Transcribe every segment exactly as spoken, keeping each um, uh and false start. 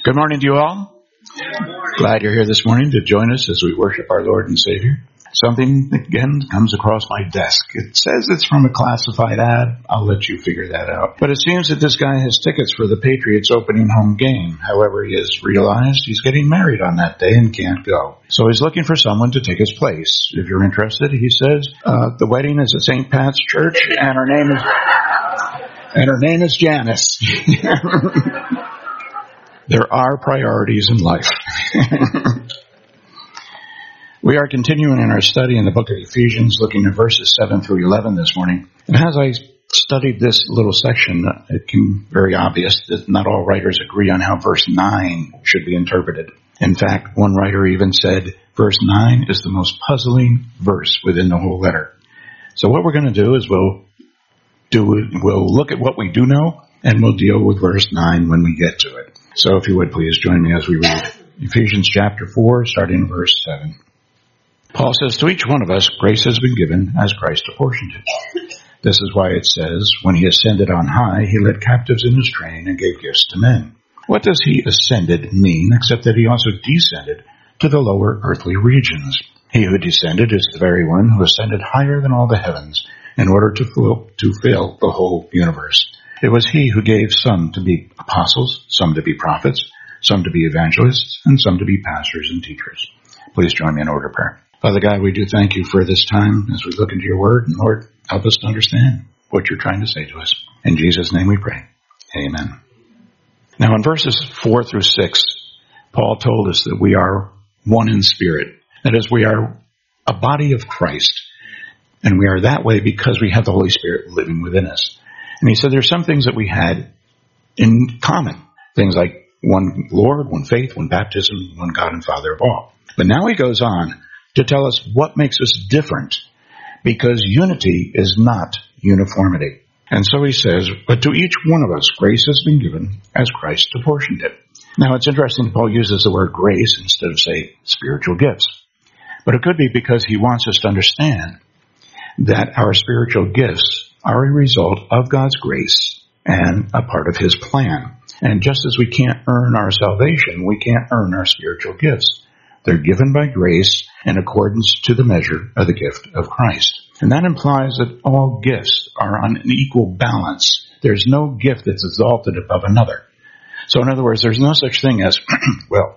Good morning to you all. Glad you're here this morning to join us as we worship our Lord and Savior. Something, again, comes across my desk. It says it's from a classified ad. I'll let you figure that out. But it seems that this guy has tickets for the Patriots opening home game. However, he has realized he's getting married on that day and can't go. So he's looking for someone to take his place. If you're interested, he says, uh, the wedding is at Saint Pat's Church, and her name is, and her name is Janice. There are priorities in life. We are continuing in our study in the book of Ephesians, looking at verses seven through eleven this morning. And as I studied this little section, it became very obvious that not all writers agree on how verse nine should be interpreted. In fact, one writer even said verse nine is the most puzzling verse within the whole letter. So what we're going to do is we'll do we'll look at what we do know, and we'll deal with verse nine when we get to it. So if you would, please join me as we read Ephesians chapter four, starting in verse seven. Paul says, to each one of us, grace has been given as Christ apportioned it. This is why it says, when he ascended on high, he led captives in his train and gave gifts to men. What does he ascended mean, except that he also descended to the lower earthly regions? He who descended is the very one who ascended higher than all the heavens in order to fill, to fill the whole universe. It was he who gave some to be apostles, some to be prophets, some to be evangelists, and some to be pastors and teachers. Please join me in order of prayer. Father God, we do thank you for this time as we look into your word. And Lord, help us to understand what you're trying to say to us. In Jesus' name we pray. Amen. Now in verses four through six, Paul told us that we are one in spirit. That is, we are a body of Christ. And we are that way because we have the Holy Spirit living within us. And he said there's some things that we had in common. Things like one Lord, one faith, one baptism, one God and Father of all. But now he goes on to tell us what makes us different, because unity is not uniformity. And so he says, but to each one of us grace has been given as Christ apportioned it. Now it's interesting that Paul uses the word grace instead of, say, spiritual gifts. But it could be because he wants us to understand that our spiritual gifts are a result of God's grace and a part of his plan. And just as we can't earn our salvation, we can't earn our spiritual gifts. They're given by grace in accordance to the measure of the gift of Christ. And that implies that all gifts are on an equal balance. There's no gift that's exalted above another. So in other words, there's no such thing as, well,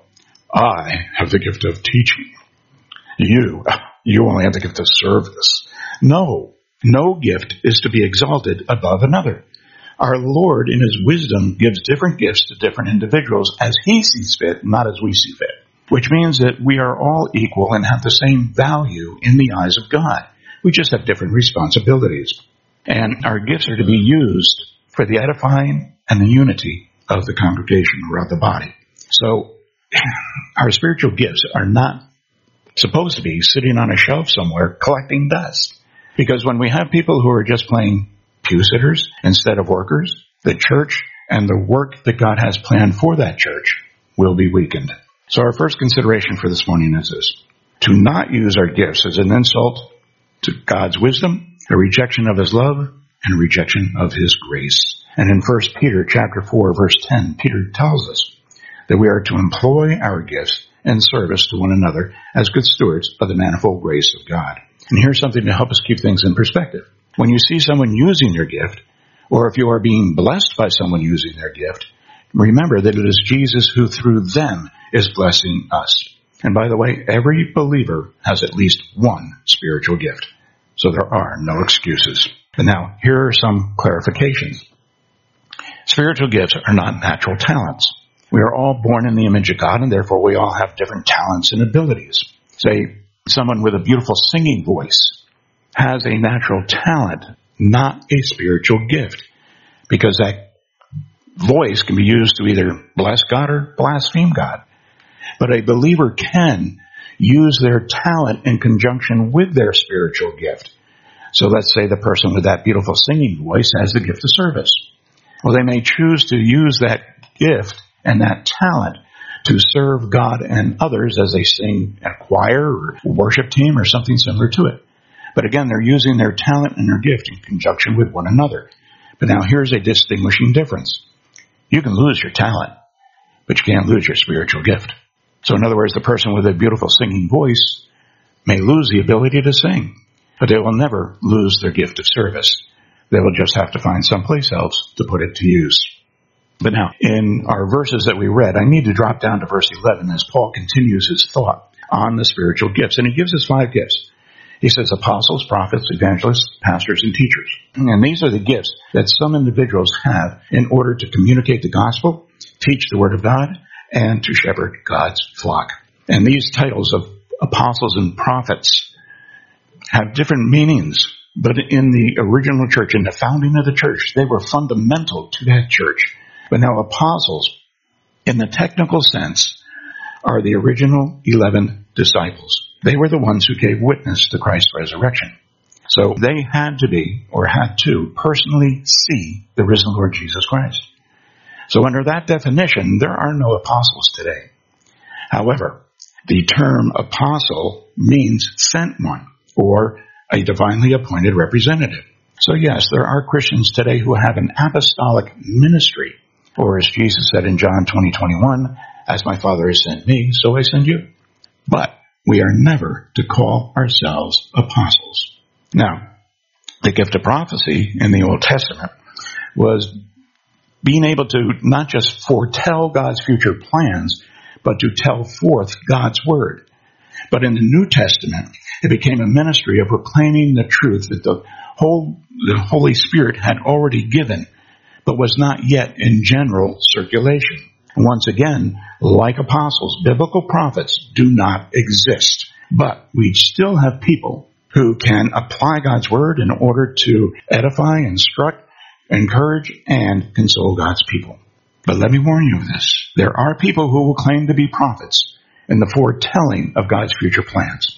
I have the gift of teaching. You, you only have the gift of service. No. No gift is to be exalted above another. Our Lord, in his wisdom, gives different gifts to different individuals as he sees fit, not as we see fit. Which means that we are all equal and have the same value in the eyes of God. We just have different responsibilities. And our gifts are to be used for the edifying and the unity of the congregation or of the body. So our spiritual gifts are not supposed to be sitting on a shelf somewhere collecting dust. Because when we have people who are just playing pew sitters instead of workers, the church and the work that God has planned for that church will be weakened. So our first consideration for this morning is this: to not use our gifts as an insult to God's wisdom, a rejection of his love, and a rejection of his grace. And in First Peter chapter four, verse ten, Peter tells us that we are to employ our gifts in service to one another as good stewards of the manifold grace of God. And here's something to help us keep things in perspective. When you see someone using their gift, or if you are being blessed by someone using their gift, remember that it is Jesus who through them is blessing us. And by the way, every believer has at least one spiritual gift. So there are no excuses. And now, here are some clarifications. Spiritual gifts are not natural talents. We are all born in the image of God, and therefore we all have different talents and abilities. Say, someone with a beautiful singing voice has a natural talent, not a spiritual gift, because that voice can be used to either bless God or blaspheme God. But a believer can use their talent in conjunction with their spiritual gift. So let's say the person with that beautiful singing voice has the gift of service. Well, they may choose to use that gift and that talent to serve God and others as they sing in a choir or worship team or something similar to it. But again, they're using their talent and their gift in conjunction with one another. But now here's a distinguishing difference. You can lose your talent, but you can't lose your spiritual gift. So in other words, the person with a beautiful singing voice may lose the ability to sing, but they will never lose their gift of service. They will just have to find someplace else to put it to use. But now, in our verses that we read, I need to drop down to verse eleven as Paul continues his thought on the spiritual gifts. And he gives us five gifts. He says apostles, prophets, evangelists, pastors, and teachers. And these are the gifts that some individuals have in order to communicate the gospel, teach the word of God, and to shepherd God's flock. And these titles of apostles and prophets have different meanings, but in the original church, in the founding of the church, they were fundamental to that church. But now apostles, in the technical sense, are the original eleven disciples. They were the ones who gave witness to Christ's resurrection. So they had to be, or had to, personally see the risen Lord Jesus Christ. So under that definition, there are no apostles today. However, the term apostle means sent one, or a divinely appointed representative. So yes, there are Christians today who have an apostolic ministry, or as Jesus said in John twenty twenty-one, as my Father has sent me, so I send you. But we are never to call ourselves apostles. Now, the gift of prophecy in the Old Testament was being able to not just foretell God's future plans, but to tell forth God's word. But in the New Testament, it became a ministry of proclaiming the truth that the whole, the Holy Spirit had already given, but was not yet in general circulation. Once again, like apostles, biblical prophets do not exist. But we still have people who can apply God's word in order to edify, instruct, encourage, and console God's people. But let me warn you of this. There are people who will claim to be prophets in the foretelling of God's future plans.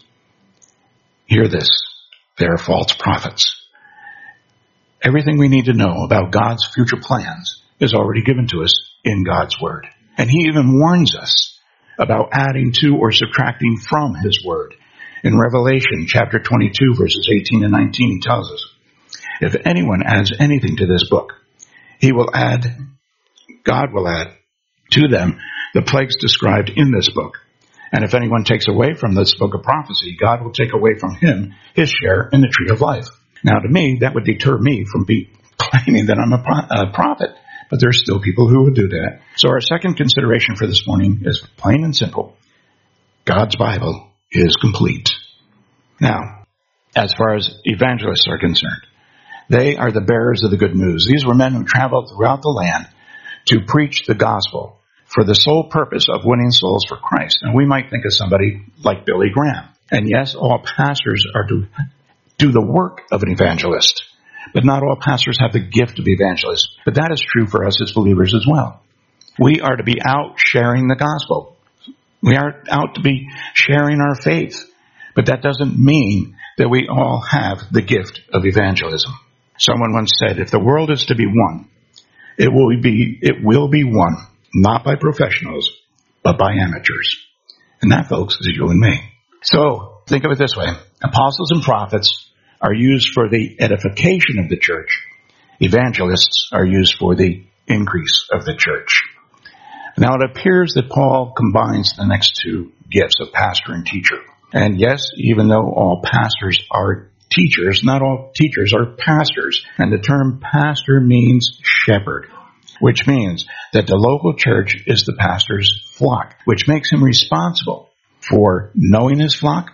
Hear this. They are false prophets. Everything we need to know about God's future plans is already given to us in God's word. And he even warns us about adding to or subtracting from his word. In Revelation chapter twenty-two, verses eighteen and nineteen, he tells us, if anyone adds anything to this book, he will add, God will add to them the plagues described in this book. And if anyone takes away from this book of prophecy, God will take away from him his share in the tree of life. Now to me, that would deter me from be claiming that I'm a, pro- a prophet. But there's still people who would do that. So our second consideration for this morning is plain and simple. God's Bible is complete. Now, as far as evangelists are concerned, they are the bearers of the good news. These were men who traveled throughout the land to preach the gospel for the sole purpose of winning souls for Christ. And we might think of somebody like Billy Graham. And yes, all pastors are to do the work of an evangelist. But not all pastors have the gift of evangelists. But that is true for us as believers as well. We are to be out sharing the gospel. We are out to be sharing our faith. But that doesn't mean that we all have the gift of evangelism. Someone once said, if the world is to be won, it will be, it will be won, not by professionals, but by amateurs. And that, folks, is you and me. So, think of it this way. Apostles and prophets are used for the edification of the church. Evangelists are used for the increase of the church. Now it appears that Paul combines the next two gifts of pastor and teacher. And yes, even though all pastors are teachers, not all teachers are pastors. And the term pastor means shepherd, which means that the local church is the pastor's flock, which makes him responsible for knowing his flock,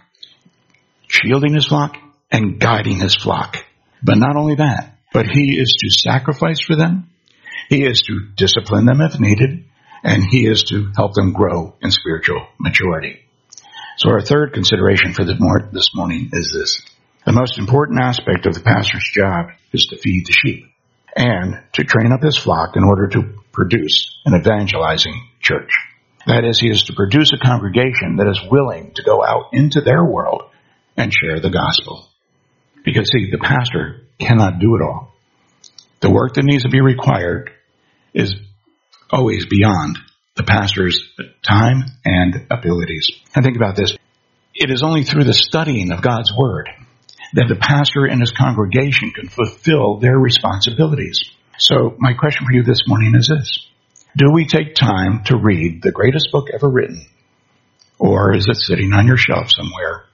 shielding his flock, and guiding his flock. But not only that, but he is to sacrifice for them, he is to discipline them if needed, and he is to help them grow in spiritual maturity. So our third consideration for this morning is this. The most important aspect of the pastor's job is to feed the sheep and to train up his flock in order to produce an evangelizing church. That is, he is to produce a congregation that is willing to go out into their world and share the gospel. Because, see, the pastor cannot do it all. The work that needs to be required is always beyond the pastor's time and abilities. And think about this. It is only through the studying of God's word that the pastor and his congregation can fulfill their responsibilities. So my question for you this morning is this. Do we take time to read the greatest book ever written? Or is it sitting on your shelf somewhere,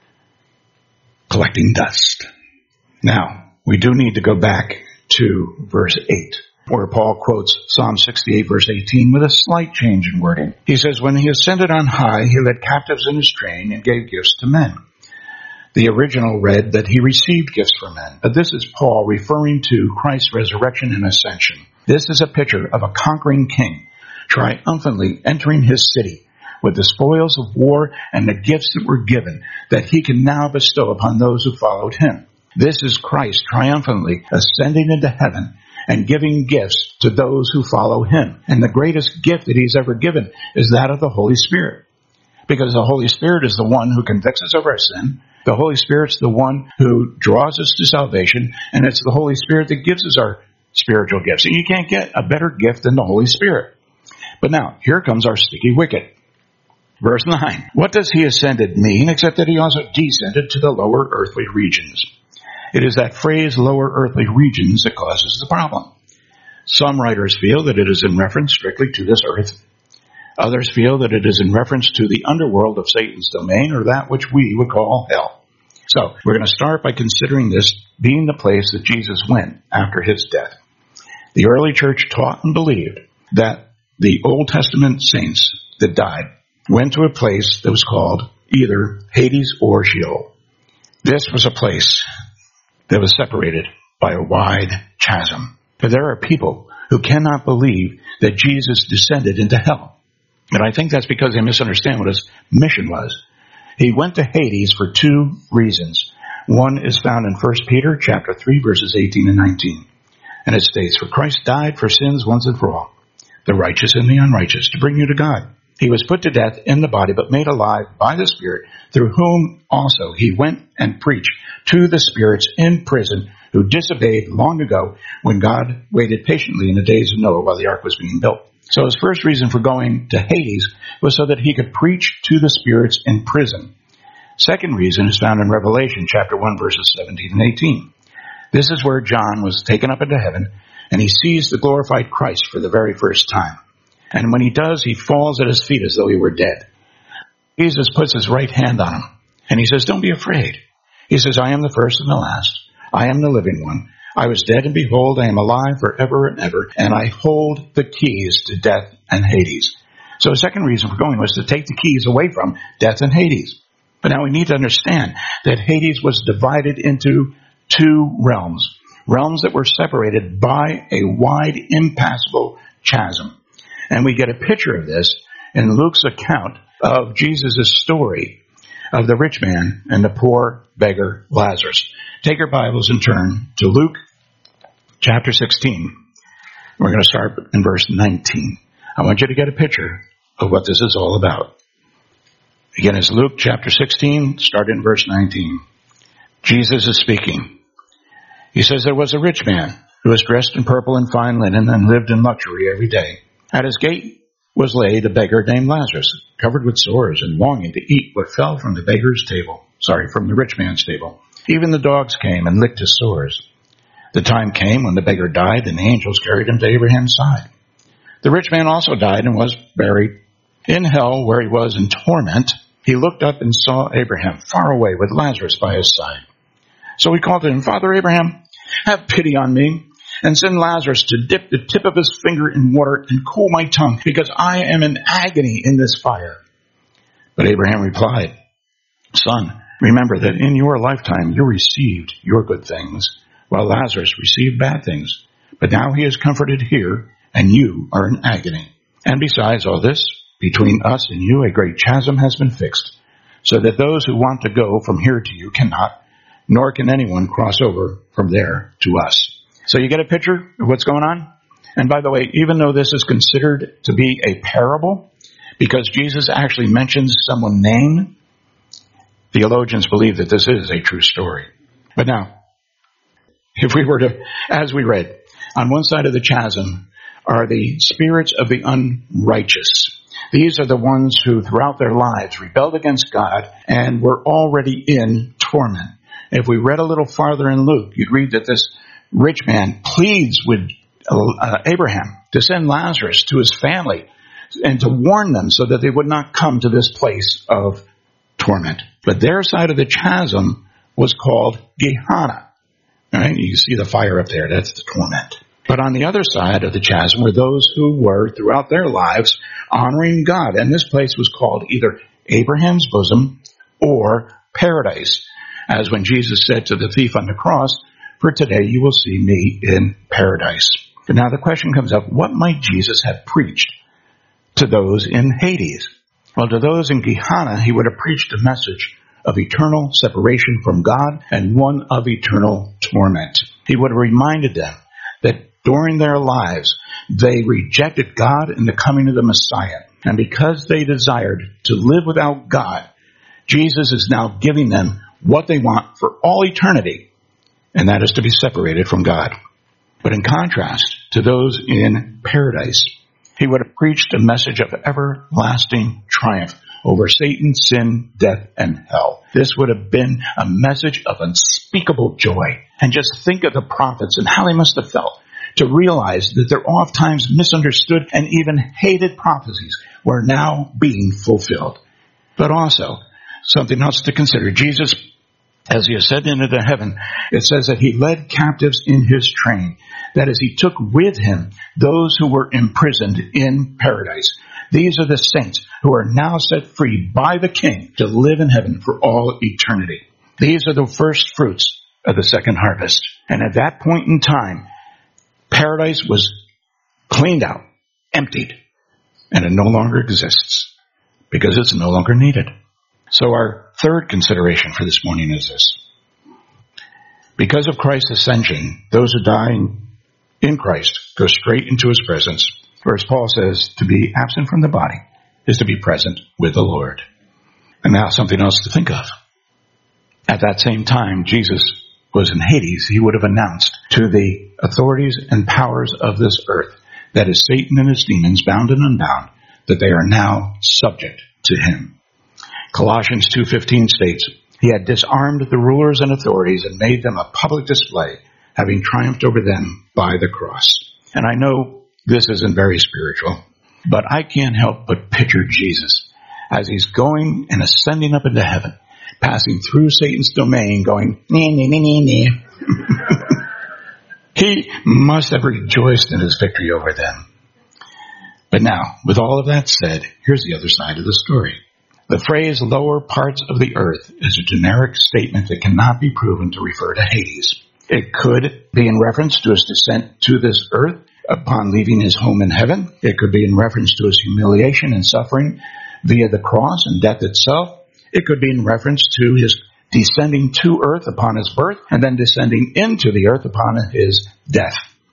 collecting dust? Now, we do need to go back to verse eight, where Paul quotes Psalm sixty-eight, verse eighteen, with a slight change in wording. He says, when he ascended on high, he led captives in his train and gave gifts to men. The original read that he received gifts from men, but this is Paul referring to Christ's resurrection and ascension. This is a picture of a conquering king triumphantly entering his city with the spoils of war and the gifts that were given that he can now bestow upon those who followed him. This is Christ triumphantly ascending into heaven and giving gifts to those who follow him. And the greatest gift that he's ever given is that of the Holy Spirit. Because the Holy Spirit is the one who convicts us of our sin. The Holy Spirit's the one who draws us to salvation. And it's the Holy Spirit that gives us our spiritual gifts. And you can't get a better gift than the Holy Spirit. But now, here comes our sticky wicket. Verse nine. What does he ascended mean except that he also descended to the lower earthly regions? It is that phrase, lower earthly regions, that causes the problem. Some writers feel that it is in reference strictly to this earth. Others feel that it is in reference to the underworld of Satan's domain, or that which we would call hell. So, we're going to start by considering this being the place that Jesus went after his death. The early church taught and believed that the Old Testament saints that died went to a place that was called either Hades or Sheol. This was a place that was separated by a wide chasm. But there are people who cannot believe that Jesus descended into hell. And I think that's because they misunderstand what his mission was. He went to Hades for two reasons. One is found in First Peter chapter three, verses eighteen and nineteen. And it states, for Christ died for sins once and for all, the righteous and the unrighteous, to bring you to God. He was put to death in the body, but made alive by the Spirit, through whom also he went and preached to the spirits in prison who disobeyed long ago when God waited patiently in the days of Noah while the ark was being built. So his first reason for going to Hades was so that he could preach to the spirits in prison. Second reason is found in Revelation chapter one, verses seventeen and eighteen. This is where John was taken up into heaven, and he sees the glorified Christ for the very first time. And when he does, he falls at his feet as though he were dead. Jesus puts his right hand on him, and he says, don't be afraid. He says, I am the first and the last. I am the living one. I was dead, and behold, I am alive forever and ever, and I hold the keys to death and Hades. So the second reason for going was to take the keys away from death and Hades. But now we need to understand that Hades was divided into two realms, realms that were separated by a wide, impassable chasm. And we get a picture of this in Luke's account of Jesus' story of the rich man and the poor beggar Lazarus. Take your Bibles and turn to Luke chapter sixteen. We're going to start in verse nineteen. I want you to get a picture of what this is all about. Again, it's Luke chapter sixteen, start in verse nineteen. Jesus is speaking. He says, there was a rich man who was dressed in purple and fine linen and lived in luxury every day. At his gate was laid a beggar named Lazarus, covered with sores and longing to eat what fell from the beggar's table. Sorry, from the rich man's table. Even the dogs came and licked his sores. The time came when the beggar died, and the angels carried him to Abraham's side. The rich man also died and was buried. In hell, where he was in torment, he looked up and saw Abraham far away with Lazarus by his side. So he called to him, Father Abraham, have pity on me, and send Lazarus to dip the tip of his finger in water and cool my tongue, because I am in agony in this fire. But Abraham replied, Son, remember that in your lifetime you received your good things, while Lazarus received bad things. But now he is comforted here, and you are in agony. And besides all this, between us and you a great chasm has been fixed, so that those who want to go from here to you cannot, nor can anyone cross over from there to us. So you get a picture of what's going on? And by the way, even though this is considered to be a parable, because Jesus actually mentions someone named, theologians believe that this is a true story. But now, if we were to, as we read, on one side of the chasm are the spirits of the unrighteous. These are the ones who throughout their lives rebelled against God and were already in torment. If we read a little farther in Luke, you'd read that this rich man pleads with uh, Abraham to send Lazarus to his family and to warn them so that they would not come to this place of torment. But their side of the chasm was called Gehenna. Right? You see the fire up there. That's the torment. But on the other side of the chasm were those who were, throughout their lives, honoring God. And this place was called either Abraham's bosom or paradise. As when Jesus said to the thief on the cross, "For today you will see me in paradise." But now the question comes up, what might Jesus have preached to those in Hades? Well, to those in Gehenna, he would have preached a message of eternal separation from God and one of eternal torment. He would have reminded them that during their lives, they rejected God and the coming of the Messiah. And because they desired to live without God, Jesus is now giving them what they want for all eternity, and that is to be separated from God. But in contrast to those in paradise, he would have preached a message of everlasting triumph over Satan, sin, death, and hell. This would have been a message of unspeakable joy. And just think of the prophets and how they must have felt to realize that their oft times misunderstood and even hated prophecies were now being fulfilled. But also, something else to consider. Jesus, as he ascended into heaven, it says that he led captives in his train. That is, he took with him those who were imprisoned in paradise. These are the saints who are now set free by the King to live in heaven for all eternity. These are the first fruits of the second harvest. And at that point in time, paradise was cleaned out, emptied, and it no longer exists because it's no longer needed. So our third consideration for this morning is this. Because of Christ's ascension, those who die in Christ go straight into his presence. Or as Paul says, to be absent from the body is to be present with the Lord. And now something else to think of. At that same time, Jesus was in Hades. He would have announced to the authorities and powers of this earth, that is Satan and his demons, bound and unbound, that they are now subject to him. Colossians two fifteen states, he had disarmed the rulers and authorities and made them a public display, having triumphed over them by the cross. And I know this isn't very spiritual, but I can't help but picture Jesus as he's going and ascending up into heaven, passing through Satan's domain, going, nee, nee, nee, nee, nee. He must have rejoiced in his victory over them. But now, with all of that said, here's the other side of the story. The phrase lower parts of the earth is a generic statement that cannot be proven to refer to Hades. It could be in reference to his descent to this earth upon leaving his home in heaven. It could be in reference to his humiliation and suffering via the cross and death itself. It could be in reference to his descending to earth upon his birth and then descending into the earth upon his death.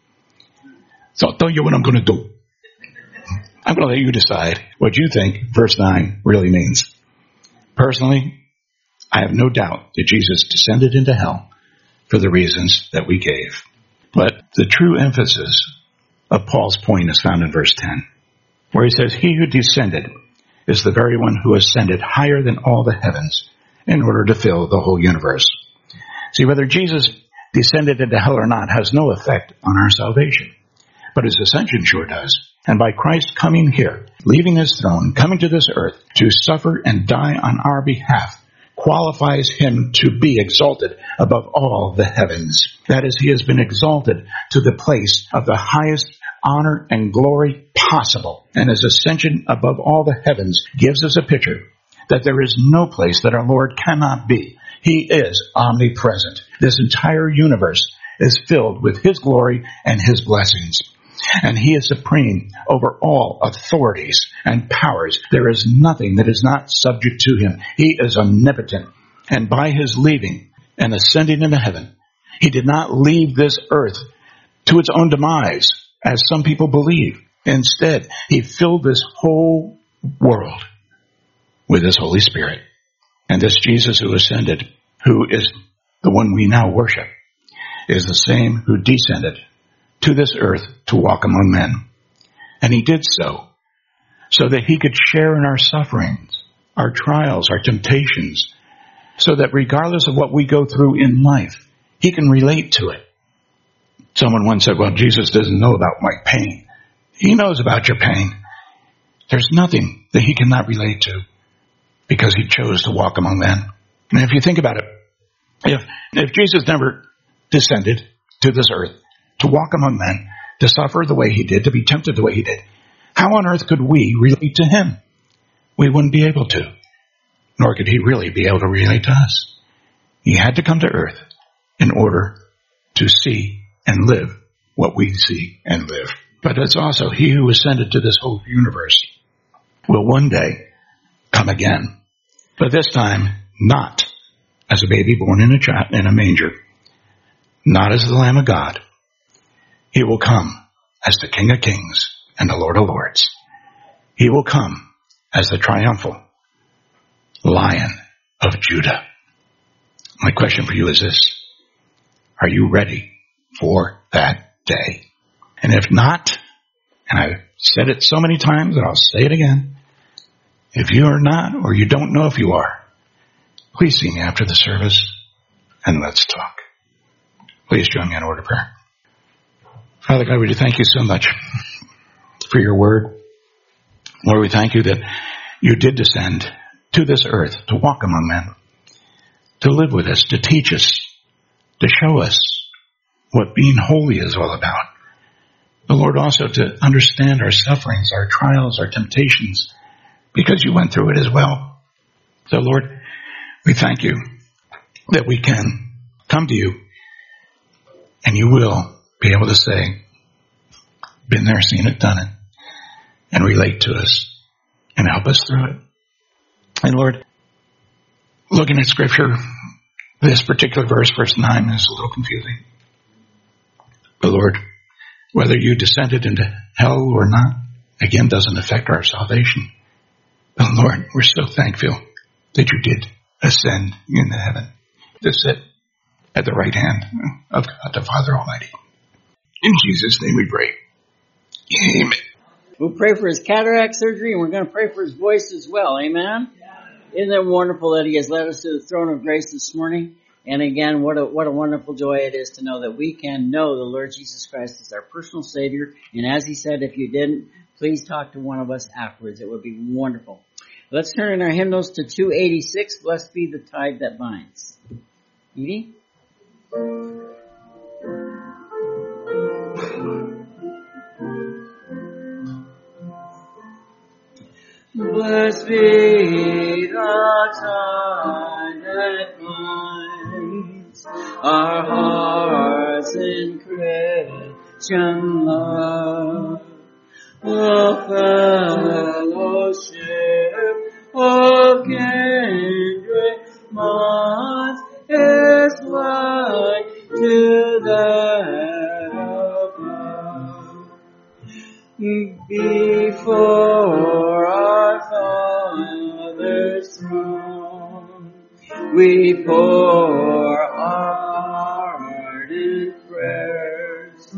So I'll tell you what I'm going to do. I'm going to let you decide what you think verse nine really means. Personally, I have no doubt that Jesus descended into hell for the reasons that we gave. But the true emphasis of Paul's point is found in verse ten, where he says, he who descended is the very one who ascended higher than all the heavens in order to fill the whole universe. See, whether Jesus descended into hell or not has no effect on our salvation, but his ascension sure does. And by Christ coming here, leaving his throne, coming to this earth to suffer and die on our behalf, qualifies him to be exalted above all the heavens. That is, he has been exalted to the place of the highest honor and glory possible. And his ascension above all the heavens gives us a picture that there is no place that our Lord cannot be. He is omnipresent. This entire universe is filled with his glory and his blessings. And he is supreme over all authorities and powers. There is nothing that is not subject to him. He is omnipotent. And by his leaving and ascending into heaven, he did not leave this earth to its own demise, as some people believe. Instead, he filled this whole world with his Holy Spirit. And this Jesus who ascended, who is the one we now worship, is the same who descended to this earth to walk among men. And he did so, so that he could share in our sufferings, our trials, our temptations, so that regardless of what we go through in life, he can relate to it. Someone once said, well, Jesus doesn't know about my pain. He knows about your pain. There's nothing that he cannot relate to because he chose to walk among men. And if you think about it, if, if Jesus never descended to this earth to walk among men, to suffer the way he did, to be tempted the way he did, how on earth could we relate to him? We wouldn't be able to, nor could he really be able to relate to us. He had to come to earth in order to see and live what we see and live. But it's also he who ascended to this whole universe will one day come again. But this time, not as a baby born in a child, in a manger, not as the Lamb of God. He will come as the King of Kings and the Lord of Lords. He will come as the triumphal Lion of Judah. My question for you is this: are you ready for that day? And if not, and I've said it so many times that I'll say it again, if you are not, or you don't know if you are, please see me after the service and let's talk. Please join me in order of prayer. Father God, we do thank you so much for your word. Lord, we thank you that you did descend to this earth to walk among men, to live with us, to teach us, to show us what being holy is all about. But Lord, also to understand our sufferings, our trials, our temptations, because you went through it as well. So Lord, we thank you that we can come to you and you will be able to say, been there, seen it, done it, and relate to us and help us through it. And Lord, looking at Scripture, this particular verse, verse nine, is a little confusing. But Lord, whether you descended into hell or not, again, doesn't affect our salvation. But Lord, we're so thankful that you did ascend into heaven to sit at the right hand of God the Father Almighty. In Jesus' name we pray. Amen. We'll pray for his cataract surgery, and we're going to pray for his voice as well. Amen? Isn't it wonderful that he has led us to the throne of grace this morning? And again, what a, what a wonderful joy it is to know that we can know the Lord Jesus Christ is our personal Savior. And as he said, if you didn't, please talk to one of us afterwards. It would be wonderful. Let's turn in our hymnals to two eighty-six, Blessed Be the Tide That Binds. Edie? Blessed be the tie that binds our hearts in Christian love, the fellowship of kindred minds is like to that above. Before our Father's throne, we pour our ardent prayers,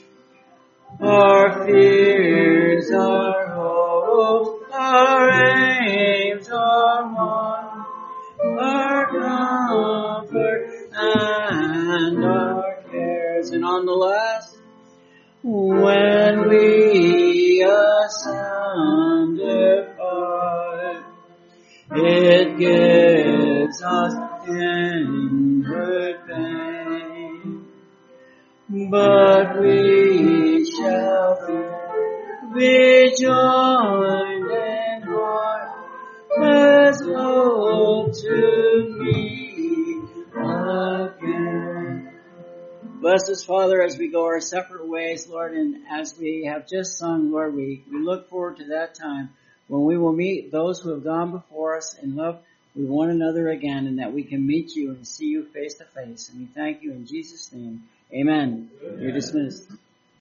our fears, our hopes, our aims, our wants, our comfort, and our cares. And on the last, when we ascend depart, it gives us inward pain, but we shall be joined in heart as hope to meet again. Bless us, Father, as we go our separate ways, Lord, and as we have just sung, Lord, we, we look forward to that time when we will meet those who have gone before us in love with one another again, and that we can meet you and see you face to face. And we thank you in Jesus' name. Amen. Amen. You're dismissed.